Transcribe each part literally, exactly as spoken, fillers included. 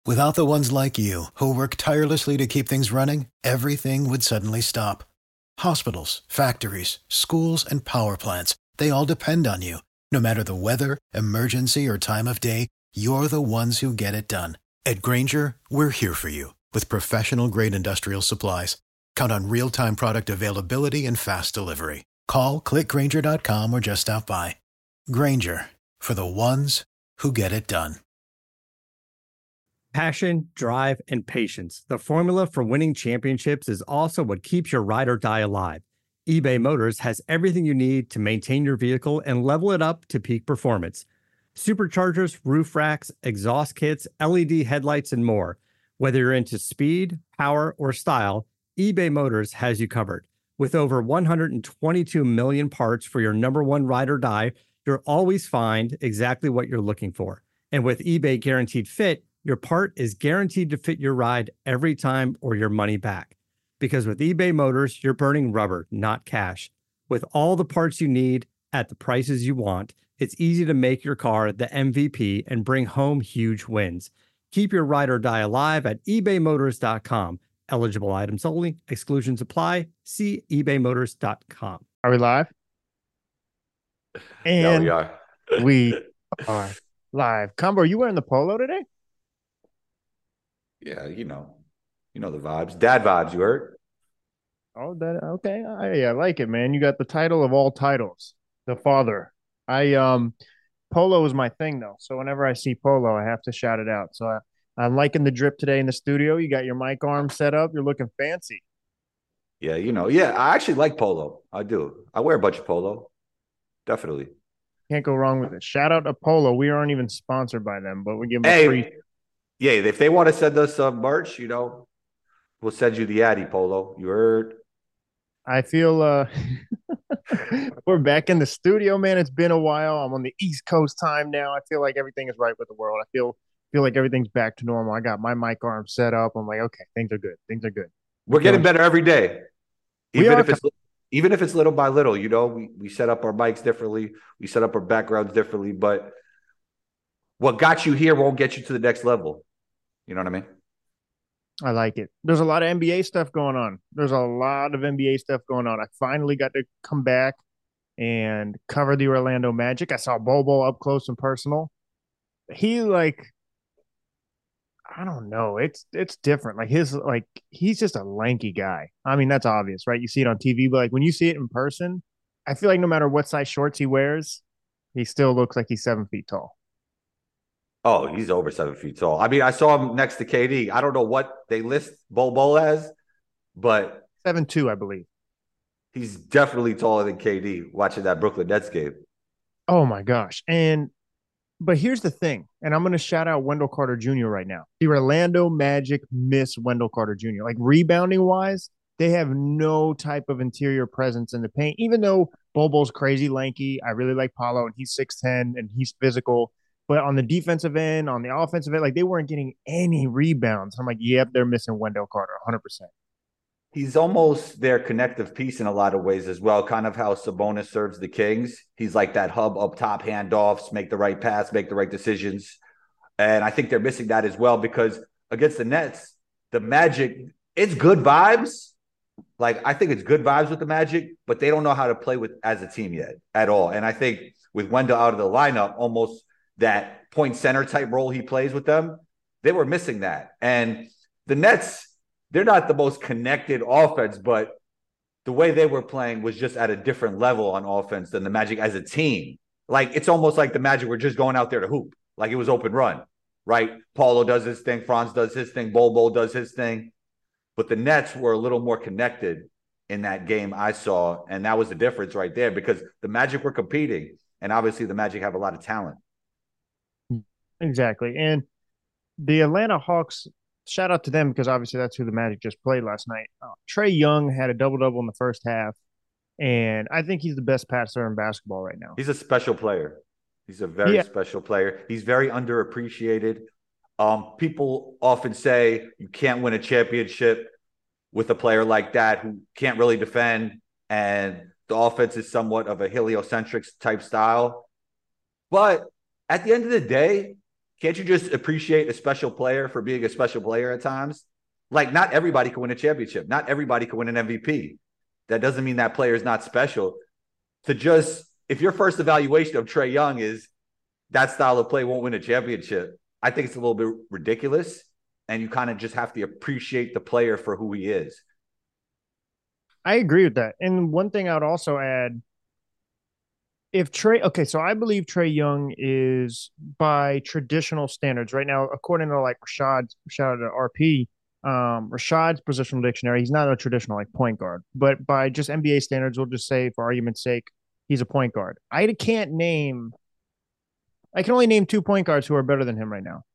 Without the ones like you, who work tirelessly to keep things running, everything would suddenly stop. Hospitals, factories, schools, and power plants, they all depend on you. No matter the weather, emergency, or time of day, you're the ones who get it done. At Grainger, we're here for you with professional-grade industrial supplies. Count on real-time product availability and fast delivery. Call, click Grainger dot com, or just stop by. Grainger, for the ones who get it done. Passion, drive, and patience. The formula for winning championships is also what keeps your ride or die alive. eBay Motors has everything you need to maintain your vehicle and level it up to peak performance. Superchargers, roof racks, exhaust kits, L E D headlights, and more. Whether you're into speed, power, or style, eBay Motors has you covered. With over one hundred twenty-two million parts for your number one ride or die, you'll always find exactly what you're looking for. And with eBay Guaranteed Fit, your part is guaranteed to fit your ride every time or your money back. Because with eBay Motors, you're burning rubber, not cash. With all the parts you need at the prices you want, it's easy to make your car the M V P and bring home huge wins. Keep your ride or die alive at ebay motors dot com. Eligible items only. Exclusions apply. See ebay motors dot com. Are we live? And yeah, we are. we are live. Combo, are you wearing the polo today? Yeah, you know. You know the vibes. Dad vibes, you heard? Oh, that okay. I, I like it, man. You got the title of all titles. The father. I um polo is my thing though. So whenever I see polo, I have to shout it out. So I, I'm liking the drip today in the studio. You got your mic arm set up. You're looking fancy. Yeah, you know. Yeah, I actually like polo. I do. I wear a bunch of polo. Definitely. Can't go wrong with it. Shout out to Polo. We aren't even sponsored by them, but we give them hey, a free. Yeah, if they want to send us some merch, you know, we'll send you the Addy Polo. You heard? I feel uh we're back in the studio, man. It's been a while. I'm on the East Coast time now. I feel like everything is right with the world. I feel feel like everything's back to normal. I got my mic arm set up. I'm like, okay, things are good. Things are good. We're getting better every day. We Even are if it's even if it's little by little, you know, we, we set up our mics differently, we set up our backgrounds differently, but what got you here won't get you to the next level. You know what I mean? I like it. There's a lot of N B A stuff going on. There's a lot of N B A stuff going on. I finally got to come back and cover the Orlando Magic. I saw Bol Bol up close and personal. He like, I don't know. It's it's different. Like his like he's just a lanky guy. I mean, that's obvious, right? You see it on T V, but like when you see it in person, I feel like no matter what size shorts he wears, he still looks like he's seven feet tall. Oh, he's over seven feet tall. I mean, I saw him next to K D. I don't know what they list Bol Bol as, but seven two, I believe. He's definitely taller than K D watching that Brooklyn Nets game. Oh my gosh. And but here's the thing, and I'm going to shout out Wendell Carter Junior right now. The Orlando Magic miss Wendell Carter Junior Like rebounding wise, they have no type of interior presence in the paint. Even though Bol Bol's crazy lanky, I really like Paolo, and he's six ten and he's physical. But on the defensive end, on the offensive end, like they weren't getting any rebounds. I'm like, yep, they're missing Wendell Carter one hundred percent. He's almost their connective piece in a lot of ways as well, kind of how Sabonis serves the Kings. He's like that hub up top, handoffs, make the right pass, make the right decisions. And I think they're missing that as well because against the Nets, the Magic, it's good vibes. Like, I think it's good vibes with the Magic, but they don't know how to play with as a team yet at all. And I think with Wendell out of the lineup, almost that point center type role he plays with them, they were missing that. And the Nets, they're not the most connected offense, but the way they were playing was just at a different level on offense than the Magic as a team. Like, it's almost like the Magic were just going out there to hoop. Like, it was open run, right? Paulo does his thing. Franz does his thing. Bol Bol does his thing. But the Nets were a little more connected in that game I saw, and that was the difference right there because the Magic were competing, and obviously the Magic have a lot of talent. Exactly. And the Atlanta Hawks, shout out to them because obviously that's who the Magic just played last night. Uh, Trae Young had a double-double in the first half, and I think he's the best passer in basketball right now. He's a special player. He's a very yeah. special player. He's very underappreciated. Um, people often say you can't win a championship with a player like that who can't really defend, and the offense is somewhat of a heliocentric type style. But at the end of the day, Can't you just appreciate a special player for being a special player at times? Like, not everybody can win a championship. Not everybody can win an M V P. That doesn't mean that player is not special. To just, if your first evaluation of Trae Young is that style of play won't win a championship, I think it's a little bit ridiculous. And you kind of just have to appreciate the player for who he is. I agree with that. And one thing I would also add, if Trae, okay, so I believe Trae Young is by traditional standards right now, according to like Rashad, shout out to R P, um, Rashad's positional dictionary, he's not a traditional like point guard, but by just N B A standards, we'll just say for argument's sake, he's a point guard. I can't name, I can only name two point guards who are better than him right now.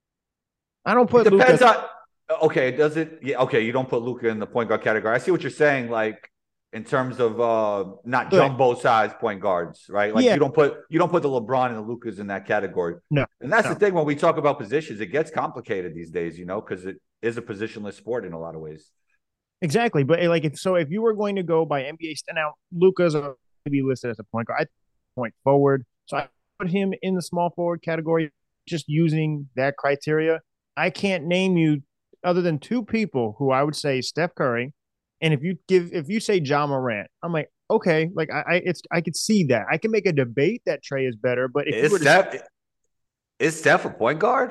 I don't put It depends Luka. on, okay, does it, yeah, okay, you don't put Luka in the point guard category. I see what you're saying, like, in terms of uh, not jumbo size point guards, right? Like yeah. you don't put you don't put the LeBron and the Lukas in that category. No, and that's no. the thing when we talk about positions, it gets complicated these days, you know, because it is a positionless sport in a lot of ways. Exactly, but like if so, if you were going to go by N B A stand out, Luka's a be listed as a point guard, I point forward, so I put him in the small forward category. Just using that criteria, I can't name you other than two people who I would say Steph Curry. And if you give, if you say Ja Morant, I'm like, okay, like I, I, it's, I could see that. I can make a debate that Trae is better, but if is you were to Steph, is Steph a point guard?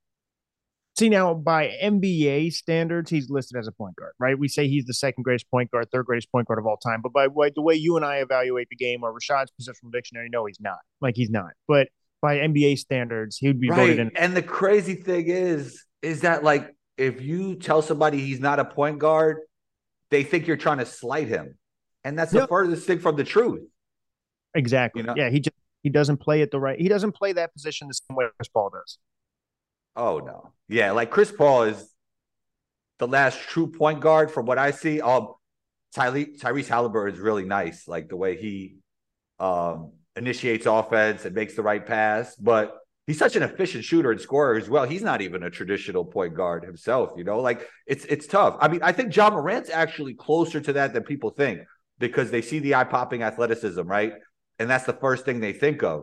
See now, by N B A standards, he's listed as a point guard, right? We say he's the second greatest point guard, third greatest point guard of all time. But by way, the way you and I evaluate the game, or Rashad's positional dictionary, no, he's not. Like he's not. But by N B A standards, he would be right. voted in. And the crazy thing is, is that like if you tell somebody he's not a point guard, they think you're trying to slight him. And that's yep. the furthest thing from the truth. Exactly. You know? Yeah, he just he doesn't play it the right. He doesn't play that position the same way Chris Paul does. Oh, no. Yeah, like Chris Paul is the last true point guard from what I see. Um, Ty- Tyrese Halliburton is really nice, like the way he um, initiates offense and makes the right pass. But he's such an efficient shooter and scorer as well. He's not even a traditional point guard himself, you know? Like, it's it's tough. I mean, I think Ja Morant's actually closer to that than people think because they see the eye-popping athleticism, right? And that's the first thing they think of.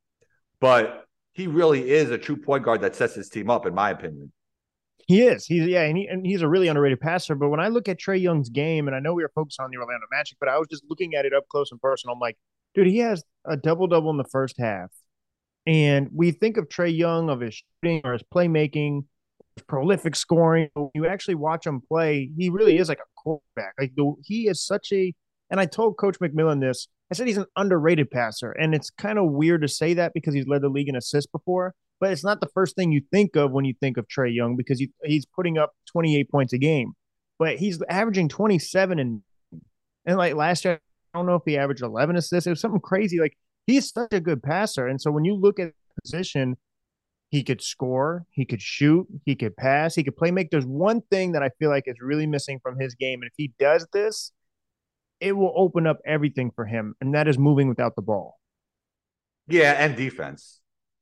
But he really is a true point guard that sets his team up, in my opinion. He is. He's yeah, and, he, and he's a really underrated passer. But when I look at Trae Young's game, and I know we were focused on the Orlando Magic, but I was just looking at it up close and personal. I'm like, dude, he has a double-double in the first half. And we think of Trae Young, of his shooting or his playmaking, his prolific scoring. When you actually watch him play, he really is like a quarterback. Like the, he is such a, and I told Coach McMillan this, I said he's an underrated passer. And it's kind of weird to say that because he's led the league in assists before, but it's not the first thing you think of when you think of Trae Young because he, he's putting up twenty-eight points a game. But he's averaging twenty-seven and, and like last year, I don't know if he averaged eleven assists. It was something crazy. Like he's such a good passer. And so when you look at the position, he could score, he could shoot, he could pass, he could play make. There's one thing that I feel like is really missing from his game. And if he does this, it will open up everything for him, and that is moving without the ball. Yeah, and defense.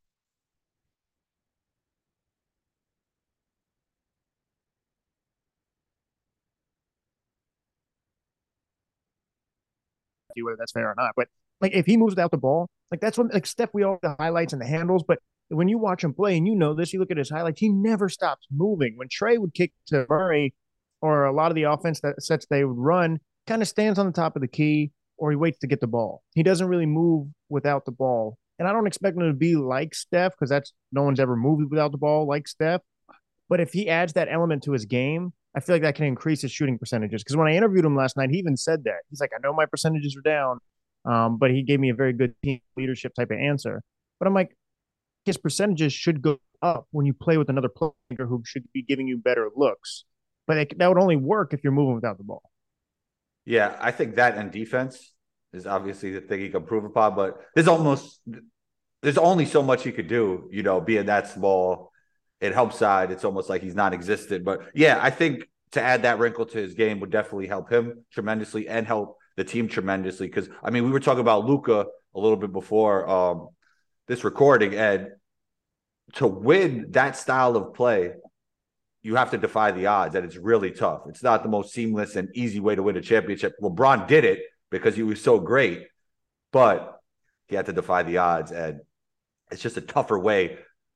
Whether that's fair or not, but like if he moves without the ball, like that's what like Steph, we all have the highlights and the handles, but when you watch him play, and you know this, you look at his highlights, he never stops moving. When Trae would kick to Murray, or a lot of the offense that sets they would run, kind of stands on the top of the key, or he waits to get the ball. He doesn't really move without the ball. And I don't expect him to be like Steph because that's no one's ever moved without the ball like Steph. But if he adds that element to his game, I feel like that can increase his shooting percentages. Because when I interviewed him last night, he even said that. He's like, I know my percentages are down, um, but he gave me a very good team leadership type of answer. But I'm like, his percentages should go up when you play with another player who should be giving you better looks. But it, that would only work if you're moving without the ball. Yeah, I think that and defense is obviously the thing he can improve upon, but there's almost there's only so much he could do, you know, being that small. It helps side. It's almost like he's non-existent. But yeah, I think to add that wrinkle to his game would definitely help him tremendously and help the team tremendously. Because I mean, we were talking about Luka a little bit before um, this recording, and to win that style of play, you have to defy the odds, and it's really tough. It's not the most seamless and easy way to win a championship. LeBron did it because he was so great, but he had to defy the odds, and it's just a tougher way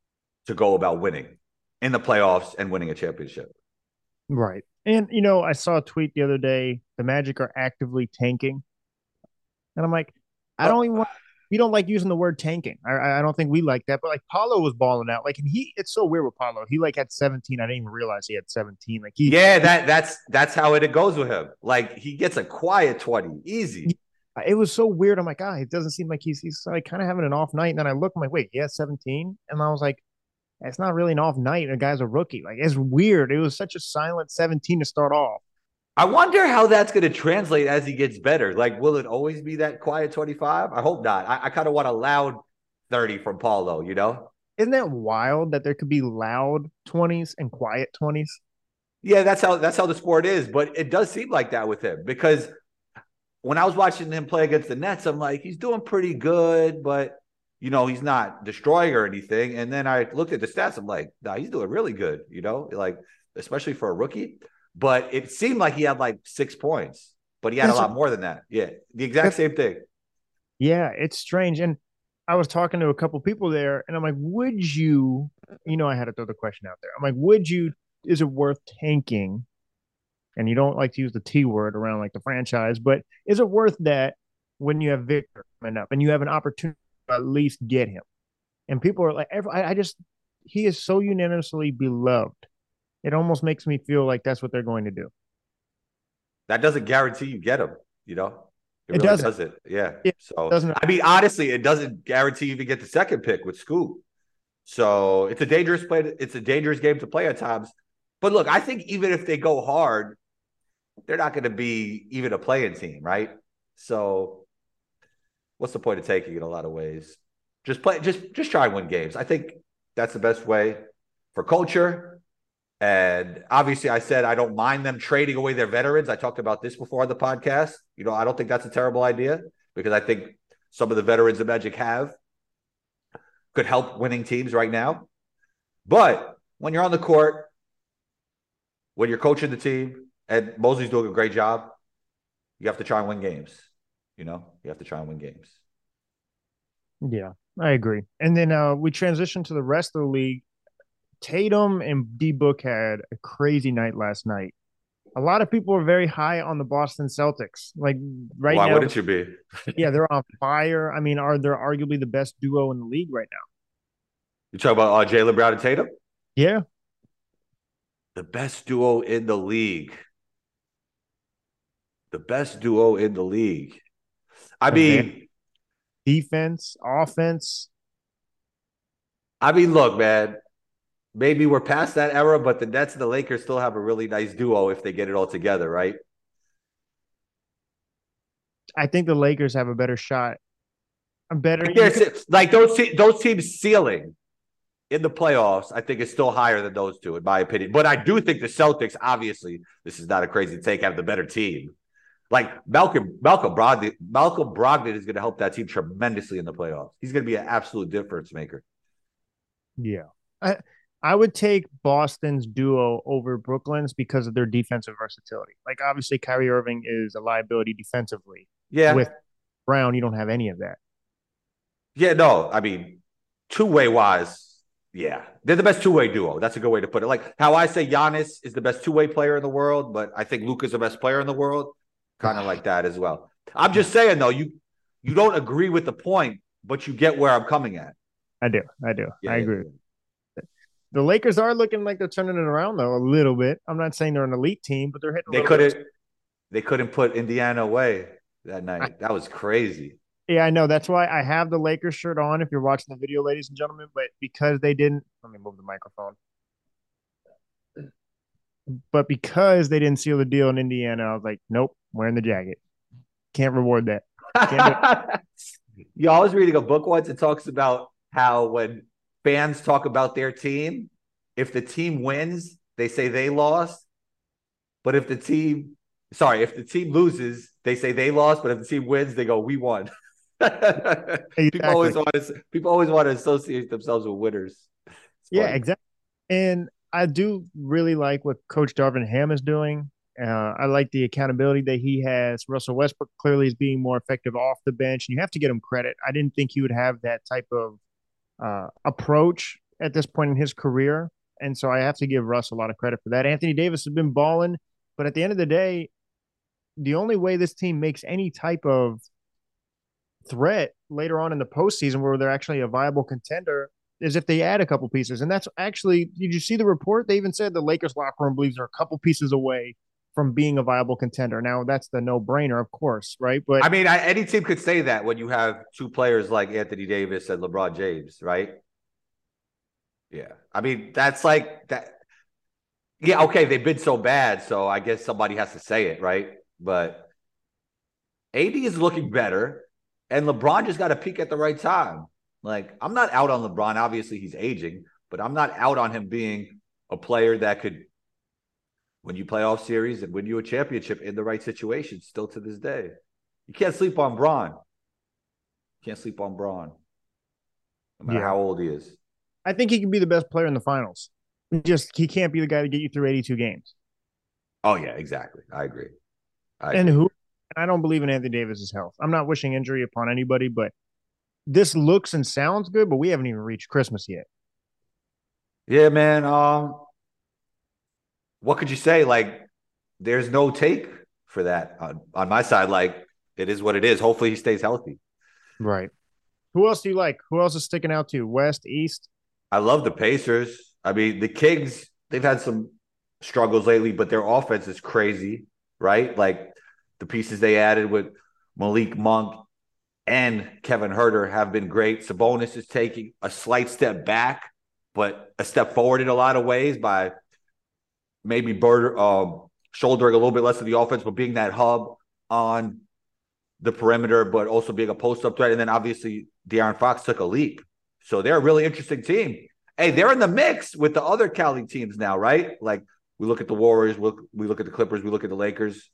to go about winning in the playoffs and winning a championship. Right. And, you know, I saw a tweet the other day. The Magic are actively tanking. And I'm like, I don't even want, we don't like using the word tanking. I, I don't think we like that. But like Paulo was balling out. Like, and he, it's so weird with Paulo. He like had seventeen. I didn't even realize he had seventeen. Like, he, yeah, that that's that's how it goes with him. Like, he gets a quiet twenty, easy. It was so weird. I'm like, ah, it doesn't seem like he's, he's like kind of having an off night. And then I look, I'm like, wait, he has seventeen. And I was like, it's not really an off night. A guy's a rookie. Like, it's weird. It was such a silent seventeen to start off. I wonder how that's going to translate as he gets better. Like, will it always be that quiet twenty-five? I hope not. I, I kind of want a loud thirty from Paulo, you know? Isn't that wild that there could be loud twenties and quiet twenties? Yeah, that's how that's how the sport is. But it does seem like that with him, because when I was watching him play against the Nets, I'm like, he's doing pretty good, but you know, he's not destroying or anything. And then I looked at the stats. I'm like, nah, he's doing really good, you know, like, especially for a rookie. But it seemed like he had like six points, but he had That's a lot more than that. Yeah, the exact same thing. Yeah, it's strange. And I was talking to a couple people there, and I'm like, would you, you know, I had to throw the question out there. I'm like, would you, is it worth tanking? And you don't like to use the T word around like the franchise, but is it worth that when you have Victor coming up and you have an opportunity to at least get him? And people are like, I, I just, he is so unanimously beloved. It almost makes me feel like that's what they're going to do. That doesn't guarantee you get him, you know? It, it really doesn't. doesn't. Yeah. It so, doesn't. I mean, honestly, it doesn't guarantee you even get the second pick with Scoot. So it's a dangerous play. To, it's a dangerous game to play at times. But look, I think even if they go hard, they're not going to be even a playing team, right? So what's the point of taking it in a lot of ways? Just play, just, just try and win games. I think that's the best way for culture. And obviously, I said I don't mind them trading away their veterans. I talked about this before on the podcast. You know, I don't think that's a terrible idea, because I think some of the veterans the Magic have could help winning teams right now. But when you're on the court, when you're coaching the team, and Mosley's doing a great job, you have to try and win games. You know, you have to try and win games. Yeah, I agree. And then uh, we transition to the rest of the league. Tatum and D-Book had a crazy night last night. A lot of people are very high on the Boston Celtics. Like right Why now. Why wouldn't you be? Yeah, they're on fire. I mean, are they're arguably the best duo in the league right now? You talk about uh, Jaylen Brown and Tatum? Yeah. The best duo in the league. The best duo in the league. I mean, defense, offense. I mean, look, man. Maybe we're past that era, but the Nets and the Lakers still have a really nice duo if they get it all together, right? I think the Lakers have a better shot. A better like, like those those teams' ceiling in the playoffs, I think is still higher than those two, in my opinion. But I do think the Celtics, obviously, this is not a crazy take, have the better team. Like Malcolm Malcolm Brogdon, Malcolm Brogdon is going to help that team tremendously in the playoffs. He's going to be an absolute difference maker. Yeah. I I would take Boston's duo over Brooklyn's because of their defensive versatility. Like, obviously, Kyrie Irving is a liability defensively. Yeah. With Brown, you don't have any of that. Yeah, no. I mean, two-way wise, yeah. They're the best two-way duo. That's a good way to put it. Like how I say Giannis is the best two-way player in the world, but I think Luka's the best player in the world. Kind of like that as well. I'm just saying, though, you you don't agree with the point, but you get where I'm coming at. I do. I do. Yeah, I yeah, agree. Yeah. The Lakers are looking like they're turning it around, though, a little bit. I'm not saying they're an elite team, but they're hitting. They couldn't. They couldn't put Indiana away that night. I, that was crazy. Yeah, I know. That's why I have the Lakers shirt on. If you're watching the video, ladies and gentlemen, but because they didn't, let me move the microphone. But because they didn't seal the deal in Indiana, I was like, nope, wearing the jacket. Can't reward that. Can't you I was reading a book once. It talks about how when fans talk about their team, if the team wins, they say they lost. But if the team, sorry, if the team loses, they say they lost. But if the team wins, they go, we won. Exactly. People always want to. People always want to associate themselves with winners. It's yeah, funny. exactly. And I do really like what Coach Darvin Ham is doing. Uh, I like the accountability that he has. Russell Westbrook clearly is being more effective off the bench, and you have to get him credit. I didn't think he would have that type of uh, approach at this point in his career. And so I have to give Russ a lot of credit for that. Anthony Davis has been balling, but at the end of the day, the only way this team makes any type of threat later on in the postseason where they're actually a viable contender is if they add a couple pieces. And that's actually, did you see the report? They even said the Lakers locker room believes they're a couple pieces away from being a viable contender. Now, that's the no-brainer, of course, right? But I mean, I, any team could say that when you have two players like Anthony Davis and LeBron James, right? Yeah. I mean, that's like that. Yeah, okay, they've been so bad, so I guess somebody has to say it, right? But A D is looking better, and LeBron just got to peak at the right time. Like, I'm not out on LeBron. Obviously, he's aging, but I'm not out on him being a player that could win you playoff series and win you a championship in the right situation still to this day. You can't sleep on Bron. You can't sleep on Bron, no matter Yeah. how old he is. I think he can be the best player in the finals. Just he can't be the guy to get you through eighty-two games. Oh, yeah, exactly. I agree. I And agree. who? I don't believe in Anthony Davis's health. I'm not wishing injury upon anybody, but this looks and sounds good, but we haven't even reached Christmas yet. Yeah, man. Um, what could you say? Like, there's no take for that on, on my side. Like, it is what it is. Hopefully he stays healthy. Right. Who else do you like? Who else is sticking out to you? West, East? I love the Pacers. I mean, the Kings, they've had some struggles lately, but their offense is crazy, right? Like, the pieces they added with Malik Monk and Kevin Huerter have been great. Sabonis is taking a slight step back, but a step forward in a lot of ways by maybe Bird, um, shouldering a little bit less of the offense, but being that hub on the perimeter, but also being a post-up threat. And then obviously De'Aaron Fox took a leap. So they're a really interesting team. Hey, they're in the mix with the other Cali teams now, right? Like, we look at the Warriors, we look, we look at the Clippers, we look at the Lakers.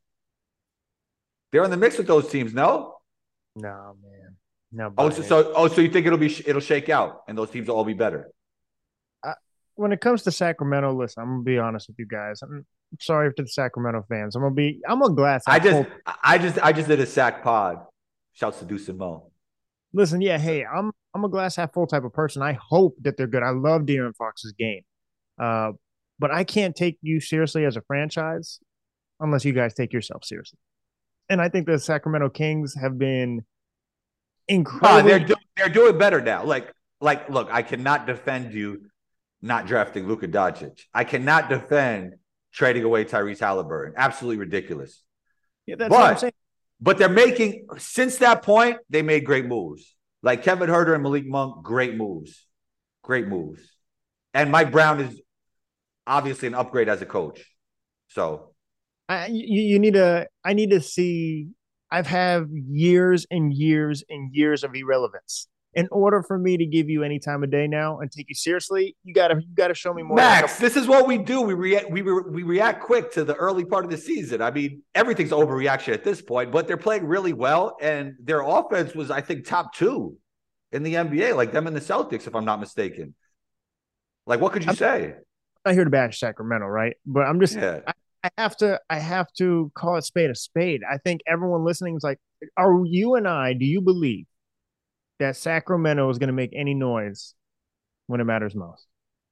They're in the mix with those teams, no? No, man. No. Oh, so, so oh, so you think it'll be it'll shake out and those teams will all be better? I, when it comes to Sacramento, listen, I'm gonna be honest with you guys. I'm sorry to the Sacramento fans. I'm gonna be. I'm a glass. I just, full. I just, I just did a sack pod. Shouts to Deuce and Mo. Listen, yeah, hey, I'm I'm a glass half full type of person. I hope that they're good. I love De'Aaron Fox's game, uh, but I can't take you seriously as a franchise unless you guys take yourself seriously. And I think the Sacramento Kings have been incredible. Ah, they're do- they're doing better now. Like, like, look, I cannot defend you not drafting Luka Doncic. I cannot defend trading away Tyrese Halliburton. Absolutely ridiculous. Yeah, that's but, what I'm saying. But they're making, since that point, they made great moves. Like Kevin Huerter and Malik Monk, great moves. Great moves. And Mike Brown is obviously an upgrade as a coach. So I, you, you need to, I need to see, I've had years and years and years of irrelevance. In order for me to give you any time of day now and take you seriously, you gotta, you gotta show me more. Max, this is what we do. We react, we, re- we react quick to the early part of the season. I mean, everything's overreaction at this point, but they're playing really well. And their offense was, I think, top two in the N B A, like them and the Celtics, if I'm not mistaken. Like, what could you I'm, say? I'm not here to bash Sacramento, right? But I'm just, yeah. I, I have to, I have to call it spade a spade. I think everyone listening is like, are you and I, do you believe that Sacramento is going to make any noise when it matters most?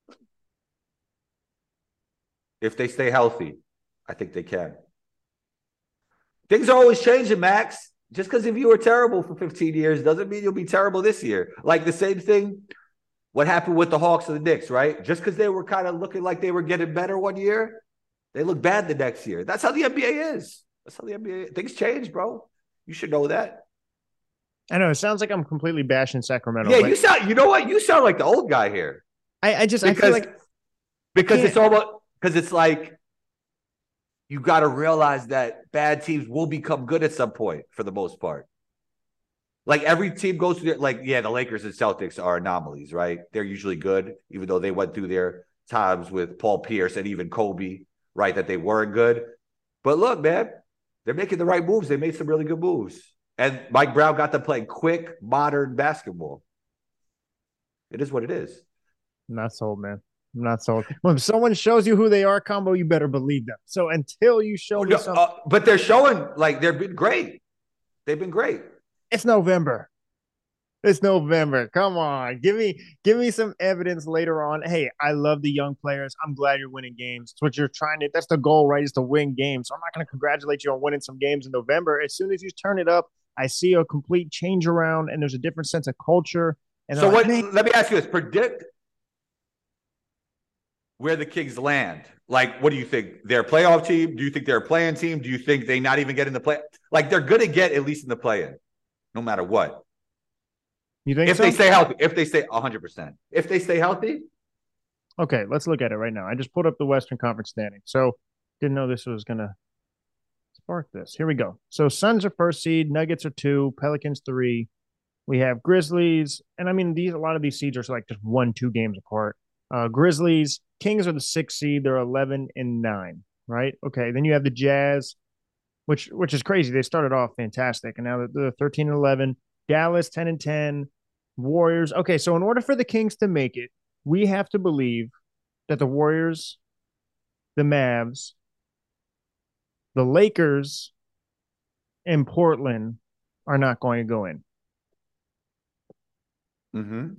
If they stay healthy, I think they can. Things are always changing, Max. Just because if you were terrible for fifteen years doesn't mean you'll be terrible this year. Like the same thing, what happened with the Hawks and the Knicks, right? Just because they were kind of looking like they were getting better one year, they look bad the next year. That's how the N B A is. That's how the N B A is. Things change, bro. You should know that. I know it sounds like I'm completely bashing Sacramento. Yeah, you sound. You know what? You sound like the old guy here. I, I just because, I feel like because it's almost because it's like you got to realize that bad teams will become good at some point for the most part. Like every team goes through, like yeah, the Lakers and Celtics are anomalies, right? They're usually good, even though they went through their times with Paul Pierce and even Kobe, right? That they weren't good. But look, man, they're making the right moves. They made some really good moves. And Mike Brown got them playing quick, modern basketball. It is what it is. I'm not sold, man. I'm not sold. When someone shows you who they are, Combo, you better believe them. So until you show me no, something. Uh, but they're showing, like, they've been great. They've been great. It's November. It's November. Come on. Give me give me some evidence later on. Hey, I love the young players. I'm glad you're winning games. It's what you're trying to, that's the goal, right? Is to win games. So I'm not going to congratulate you on winning some games in November. As soon as you turn it up, I see a complete change around and there's a different sense of culture. And So like, what? man, Let me ask you this: predict where the Kings land. Like, what do you think? They're a playoff team? Do you think they're a play-in team? Do you think they not even get in the play? Like, they're going to get at least in the play-in, no matter what. you think If so? they stay healthy, if they stay one hundred percent. If they stay healthy, Okay, let's look at it right now. I just pulled up the Western Conference standing. So didn't know this was going to spark this. Here we go. So Suns are first seed, Nuggets are two, Pelicans three. We have Grizzlies, and I mean these a lot of these seeds are like just one, two games apart. Uh, Grizzlies, Kings are the sixth seed. They're eleven and nine, right? Okay. Then you have the Jazz, which which is crazy. They started off fantastic, and now they're thirteen and eleven. Dallas ten and ten. Warriors. Okay, so in order for the Kings to make it, we have to believe that the Warriors, the Mavs, the Lakers, and Portland are not going to go in. mm-hmm.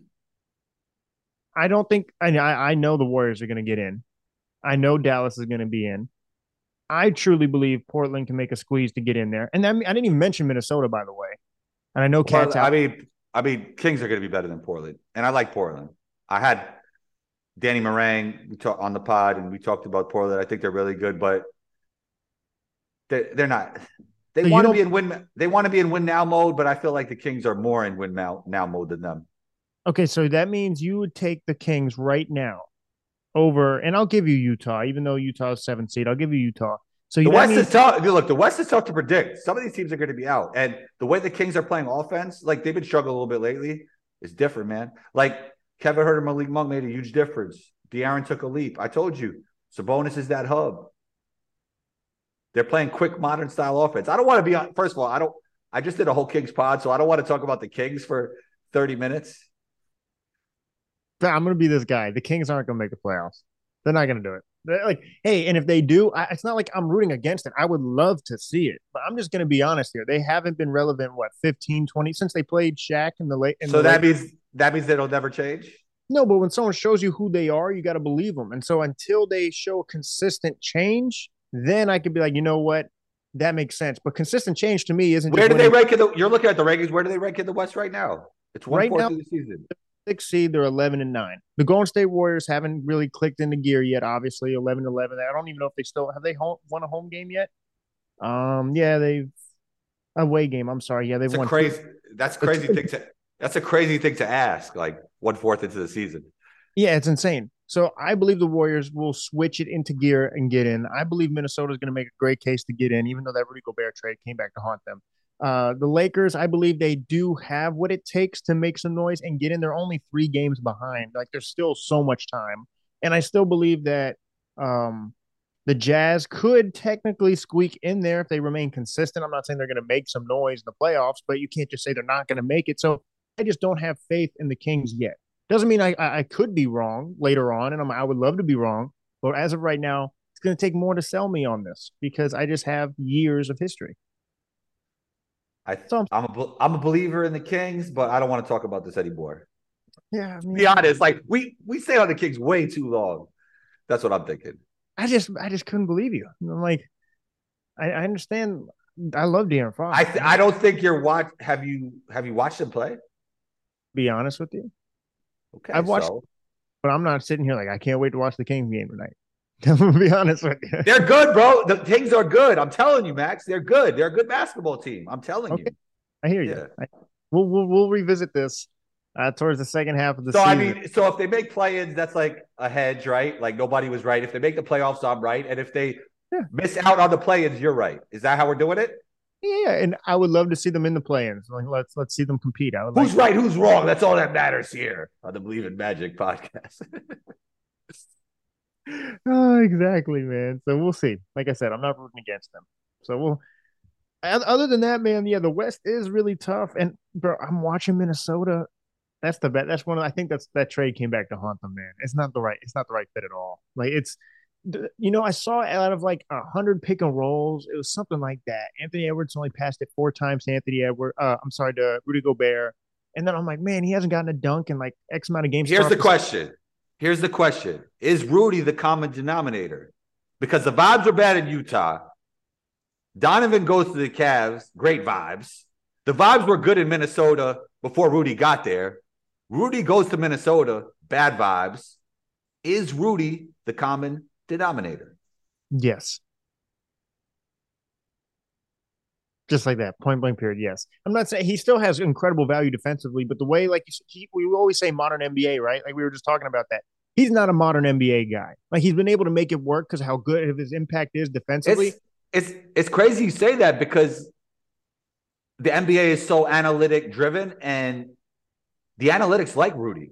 I don't think I I know the Warriors are going to get in. I know Dallas is going to be in. I truly believe Portland can make a squeeze to get in there. And I, mean, I didn't even mention Minnesota, by the way. And I know Cat's Well, I out. mean, I mean, Kings are going to be better than Portland, and I like Portland. I had Danny Meringue we talk, on the pod, and we talked about Portland. I think they're really good, but they're, they're not. They So you want to don't. be in win. They want to be in win now mode, but I feel like the Kings are more in win now, now mode than them. Okay, so that means you would take the Kings right now over, and I'll give you Utah, even though Utah's seventh seed. I'll give you Utah. So The that West means is tough. Look, the West is tough to predict. Some of these teams are going to be out, and the way the Kings are playing offense, like they've been struggling a little bit lately, is different, man. Like Kevin Huerter and Malik Monk made a huge difference. De'Aaron took a leap. I told you, Sabonis is that hub. They're playing quick, modern style offense. I don't want to be on. First of all, I don't. I just did a whole Kings pod, so I don't want to talk about the Kings for thirty minutes. I'm going to be this guy. The Kings aren't going to make the playoffs. They're not going to do it. They're like, hey, and if they do, I, it's not like I'm rooting against it. I would love to see it, but I'm just going to be honest here. They haven't been relevant, what, fifteen, twenty since they played Shaq in the late. In So the that late. means that means it'll never change. No, but when someone shows you who they are, you got to believe them. And so until they show consistent change, then I could be like, you know what? That makes sense. But consistent change to me isn't Where just do they winning. rank in the? You're looking at the rankings. Where do they rank in the West right now? It's one Right fourth now, of the season. six seed, they're eleven and nine. The Golden State Warriors haven't really clicked into gear yet, obviously, eleven eleven. I don't even know if they still have they home, won a home game yet. Um, yeah, they've away game. I'm sorry. Yeah, they've It's a won. crazy. That's crazy thing to. That's a crazy thing to ask. Like one fourth into the season. Yeah, it's insane. So I believe the Warriors will switch it into gear and get in. I believe Minnesota is going to make a great case to get in, even though that Rudy Gobert trade came back to haunt them. Uh, the Lakers, I believe they do have what it takes to make some noise and get in. They're only three games behind. Like there's still so much time, and I still believe that um, the Jazz could technically squeak in there if they remain consistent. I'm not saying they're going to make some noise in the playoffs, but you can't just say they're not going to make it. So I just don't have faith in the Kings yet. Doesn't mean I, I could be wrong later on, and I'm, I would love to be wrong. But as of right now, it's going to take more to sell me on this because I just have years of history. I, So I'm a, I'm a believer in the Kings, but I don't want to talk about this anymore. yeah, I To mean, be honest, like we we stay on the Kings way too long. That's what I'm thinking. I just I just couldn't believe you. I'm like, I, I understand. I love De'Aaron Fox. I th- I don't think you're watch. Have you have you watched him play? Be honest with you, Okay, I've watched, so but I'm not sitting here like I can't wait to watch the Kings game tonight. I'm gonna be honest with you. they're good, bro. The Kings are good. I'm telling you, Max. They're good. They're a good basketball team. I'm telling Okay, you. I hear you. Yeah. I, we'll, we'll we'll revisit this uh, towards the second half of the So season. I mean, so if they make play-ins, that's like a hedge, right? Like nobody was right. If they make the playoffs, I'm right. And if they Yeah. miss out on the play-ins, you're right. Is that how we're doing it? Yeah, and I would love to see them in the play-ins. Like let's let's see them compete. I would Who's like right? Who's wrong? That's all that matters here on the Believe in Magic podcast. Oh, exactly, man. So we'll see. Like I said, I'm not rooting against them. So we'll. Other than that, man, yeah, the West is really tough. And bro, I'm watching Minnesota. That's the bet. That's one. Of, I think that's that trade came back to haunt them, man. It's not the right. It's not the right fit at all. Like it's, you know, I saw out of like a hundred pick and rolls, it was something like that. Anthony Edwards only passed it four times to Anthony Edwards. Uh, I'm sorry, to Rudy Gobert, And then I'm like, man, he hasn't gotten a dunk in like X amount of games. Here's the question. Here's the question. Is Rudy the common denominator? Because the vibes are bad in Utah. Donovan goes to the Cavs, great vibes. The vibes were good in Minnesota before Rudy got there. Rudy goes to Minnesota, bad vibes. Is Rudy the common denominator? Yes. Just like that, point blank period, yes. I'm not saying he still has incredible value defensively, but the way, like he, we always say modern N B A, right? Like we were just talking about that. He's not a modern N B A guy. Like he's been able to make it work because how good his impact is defensively. It's, it's, it's crazy you say that because the N B A is so analytic driven and the analytics like Rudy.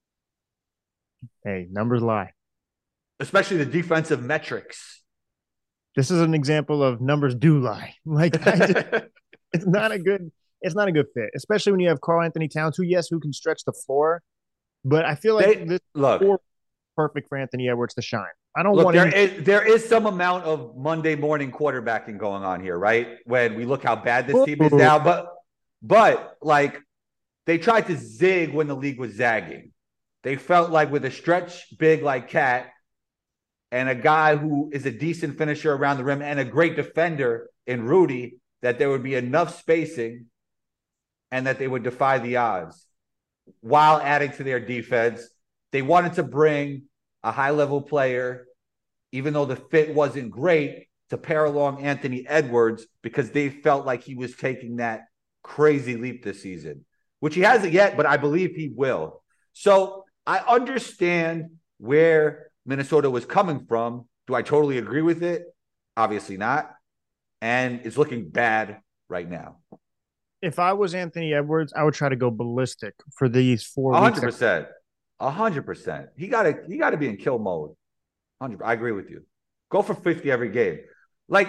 Hey, numbers lie. Especially the defensive metrics. This is an example of numbers do lie. Like just, it's not a good, it's not a good fit, especially when you have Karl Anthony Towns, who yes, who can stretch the floor, but I feel like they, this look is perfect for Anthony Edwards to shine. I don't look, want there any- is there is some amount of Monday morning quarterbacking going on here, right? When we look how bad this team is now, but but like they tried to zig when the league was zagging. They felt like with a stretch big like Cat and a guy who is a decent finisher around the rim and a great defender in Rudy, that there would be enough spacing and that they would defy the odds while adding to their defense. They wanted to bring a high-level player, even though the fit wasn't great, to pair along Anthony Edwards because they felt like he was taking that crazy leap this season, which he hasn't yet, but I believe he will. So I understand where Minnesota was coming from. Do I totally agree with it? Obviously not. And it's looking bad right now. If I was Anthony Edwards, I would try to go ballistic for these four one weeks. hundred percent. one hundred percent. He got to he got to be in kill mode. one hundred I agree with you. Go for fifty every game. Like,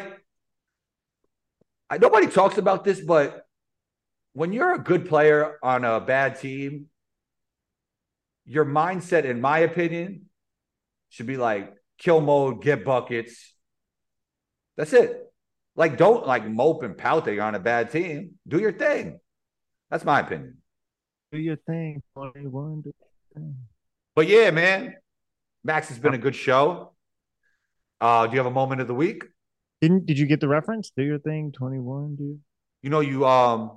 I, nobody talks about this, but when you're a good player on a bad team, your mindset, in my opinion, should be like kill mode, get buckets. That's it. Like, don't like mope and pout that you're on a bad team. Do your thing. That's my opinion. Do your thing. twenty-one, do your thing. But yeah, man, Max, has been a good show. Uh, do you have a moment of the week? Didn't did you get the reference? Do your thing, twenty-one, dude. You know, you um,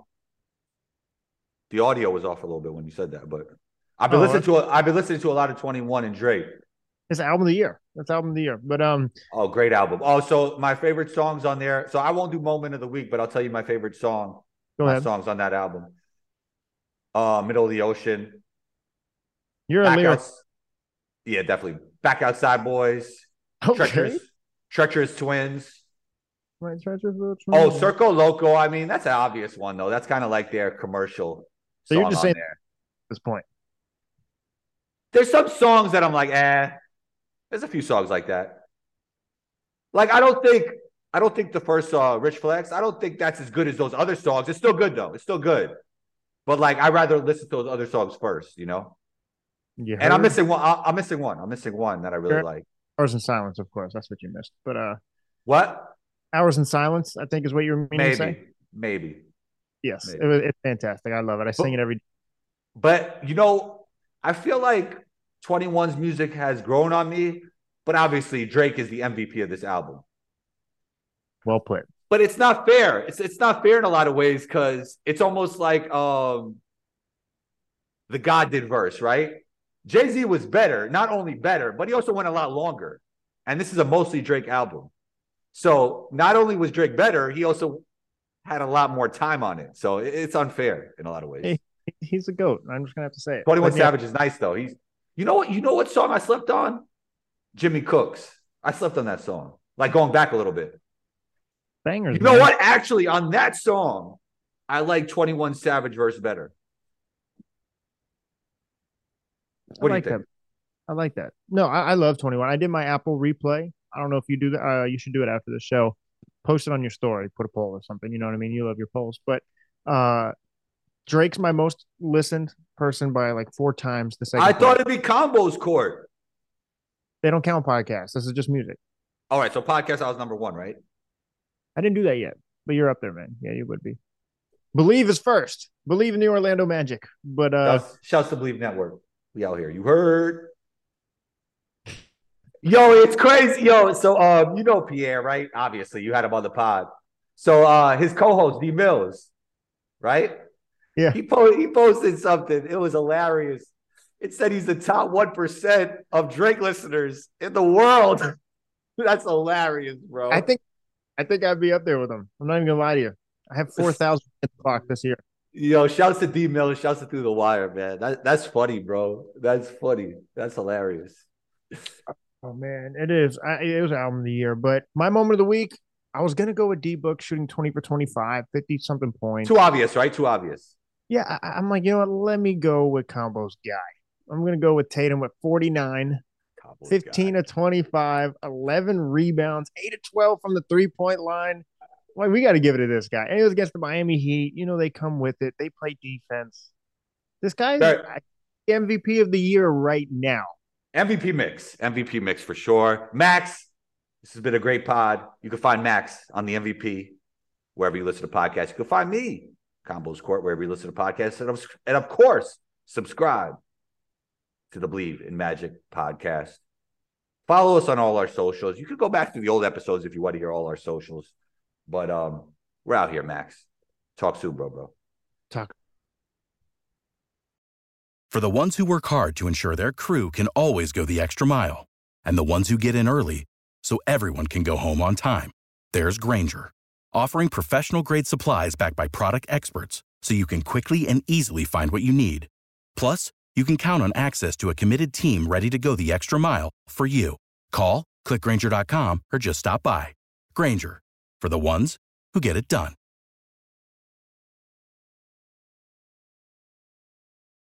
the audio was off a little bit when you said that, but I've been Oh, listening to a, I've been listening to a lot of twenty-one and Drake. It's album of the year. That's album of the year. But um, Oh, great album. Oh, so my favorite songs on there. So I won't do moment of the week, but I'll tell you my favorite song. go my ahead. songs on that album. Uh, Middle of the Ocean. You're a Back lyric. Outs- yeah, definitely. Back Outside Boys. Okay. Treacherous, Treacherous Twins. Right, Treacherous Little Oh, Twins. Circo Loco. I mean, that's an obvious one, though. That's kind of like their commercial So song you're just on saying- there. At this point. There's some songs that I'm like, eh. There's a few songs like that. Like, I don't think, I don't think the first song, Rich Flex, I don't think that's as good as those other songs. It's still good, though. It's still good. But, like, I'd rather listen to those other songs first, you know? You And I'm heard? missing one. I- I'm missing one. I'm missing one that I really Sure. like. Hours in Silence, of course. That's what you missed. But uh, What? Hours in Silence, I think, is what you were meaning to say. Maybe. Maybe. Yes, Maybe. it was, it's fantastic. I love it. I sing it every. But, you know, I feel like twenty-one's music has grown on me. But obviously, Drake is the M V P of this album. Well put. But it's not fair. It's it's not fair in a lot of ways because it's almost like um, the God did verse, right? Jay-Z was better, not only better, but he also went a lot longer. And this is a mostly Drake album. So not only was Drake better, he also had a lot more time on it. So it- it's unfair in a lot of ways. Hey, he's a goat. I'm just gonna have to say it. twenty-one But, yeah, Savage is nice though. He's you know what you know what song I slept on? Jimmy Cooks. I slept on that song. Like going back a little bit. bangers. You know man. what? Actually, on that song, I like twenty-one Savage verse better. What I like do you think? that. I like that. No, I, I love twenty-one. I did my Apple replay. I don't know if you do that. Uh, you should do it after the show. Post it on your story. Put a poll or something. You know what I mean? You love your polls. But uh, Drake's my most listened person by like four times the second. I place. thought it'd be Combos Court. They don't count podcasts. This is just music. All right, so podcast I was number one, right? I didn't do that yet, but you're up there, man. Yeah, you would be. Believe is first. Believe in the Orlando Magic. But uh, shouts, shouts to Believe Network. We out here. You heard? Yo, it's crazy. Yo, so um, you know Pierre, right? Obviously, you had him on the pod. So uh, his co-host D Mills, right? Yeah. He po- he posted something. It was hilarious. It said he's the top one percent of Drake listeners in the world. That's hilarious, bro. I think I think I'd be up there with him. I'm not even gonna lie to you. I have four thousand clock this year. Yo, shouts to D Mills, shouts to Through the Wire, man. That that's funny, bro. That's funny. That's hilarious. Oh man, it is. I, it was album of the year, but my moment of the week, I was gonna go with D Book shooting twenty for twenty-five, fifty something points. Too obvious, right? Too obvious. Yeah, I, I'm like, you know what? Let me go with Combo's guy. I'm gonna go with Tatum with forty-nine, Combo's fifteen guy. to twenty-five, eleven rebounds, eight to twelve from the three point line. Like, we got to give it to this guy. And it was against the Miami Heat. You know, they come with it. They play defense. This guy's Right. the M V P of the year right now. M V P mix. M V P mix for sure. Max, this has been a great pod. You can find Max on the M V P wherever you listen to podcasts. You can find me, Combos Court, wherever you listen to podcasts. And of, and of course, subscribe to the Believe in Magic podcast. Follow us on all our socials. You can go back to the old episodes if you want to hear all our socials. But um, we're out here, Max. Talk soon, bro, bro. Talk. For the ones who work hard to ensure their crew can always go the extra mile, and the ones who get in early so everyone can go home on time, there's Grainger, offering professional-grade supplies backed by product experts so you can quickly and easily find what you need. Plus, you can count on access to a committed team ready to go the extra mile for you. Call, click Grainger dot com, or just stop by. Grainger, for the ones who get it done.